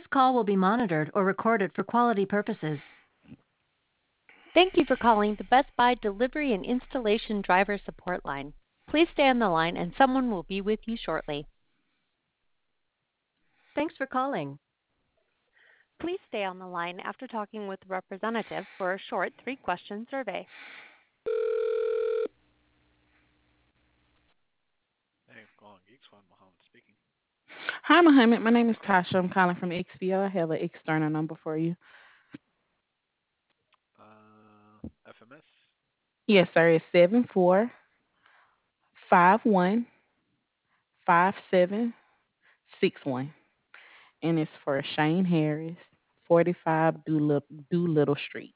This call will be monitored or recorded for quality purposes. Thank you for calling the Best Buy Delivery and Installation Driver Support Line. Please stay on the line and someone will be with you shortly. Thanks for calling. Please stay on the line after talking with a representative for a short 3-question survey. Thank you for calling Geeks One. Mohammed speaking. Hi, Mohammed. My name is Tasha. I'm calling from XVO. I have an external number for you. FMS. Yes, sir. It's 74515761. And it's for Shane Harris, 45 Doolittle Street.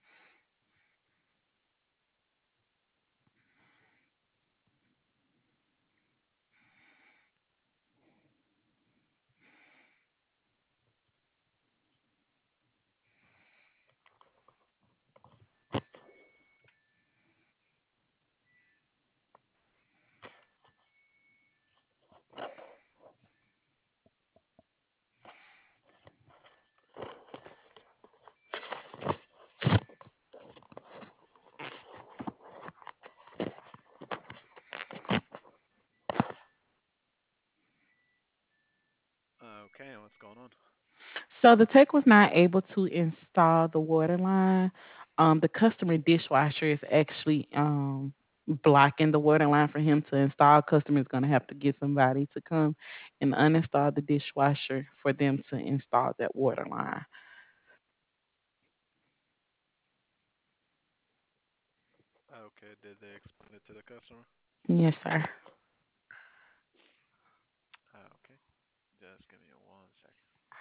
Okay, and what's going on? So the tech was not able to install the water line. The customer dishwasher is actually blocking the water line for him to install. Customer is going to have to get somebody to come and uninstall the dishwasher for them to install that water line. Okay, did they explain it to the customer? Yes, sir. Okay, just give me 1 second.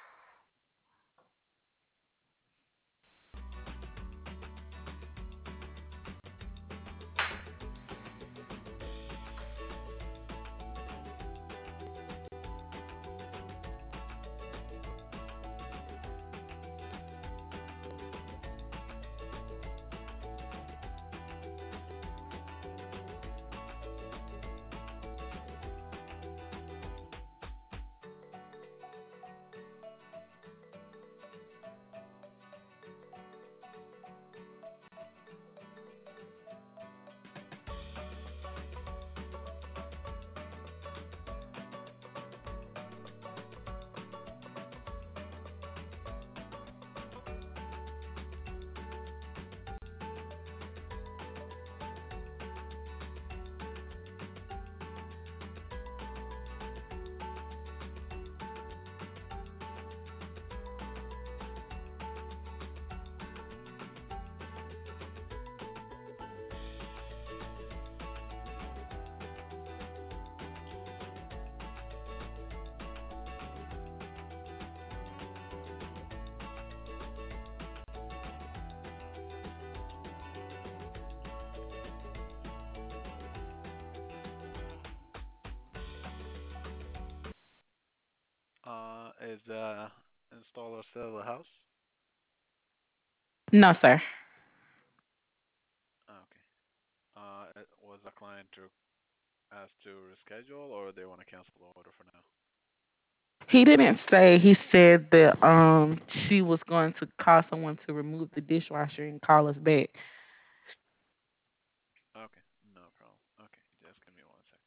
Is the installer still at the house? No, sir. Okay. Was the client asked to reschedule, or they want to cancel the order for now? He didn't say. He said that she was going to call someone to remove the dishwasher and call us back. Okay, no problem. Okay, just give me 1 second.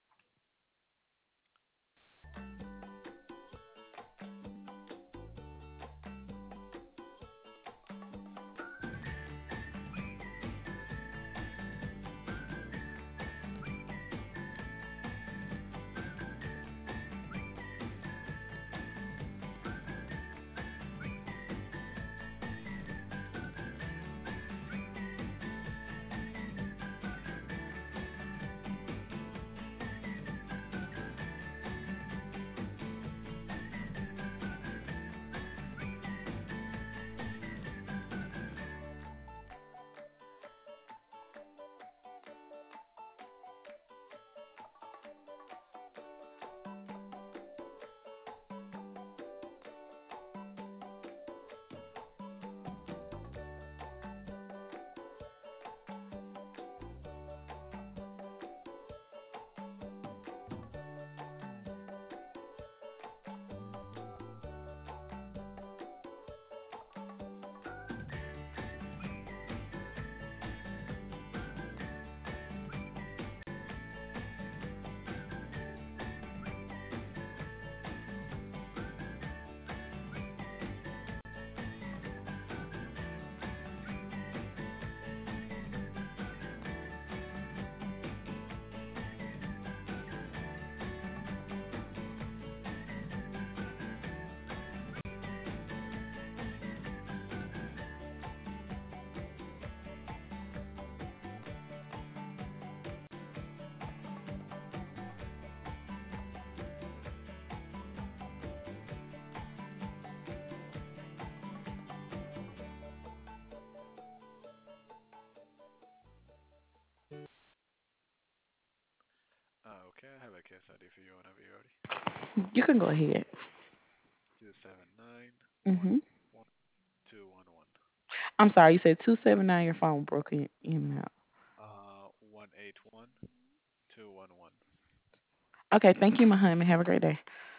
Okay, I have a case ID for you whenever you're ready. You can go ahead. 279 Mhm. 211. I'm sorry. You said 279. Your phone broke in and out. 181 211. Okay. Thank you, Muhammad. Have a great day.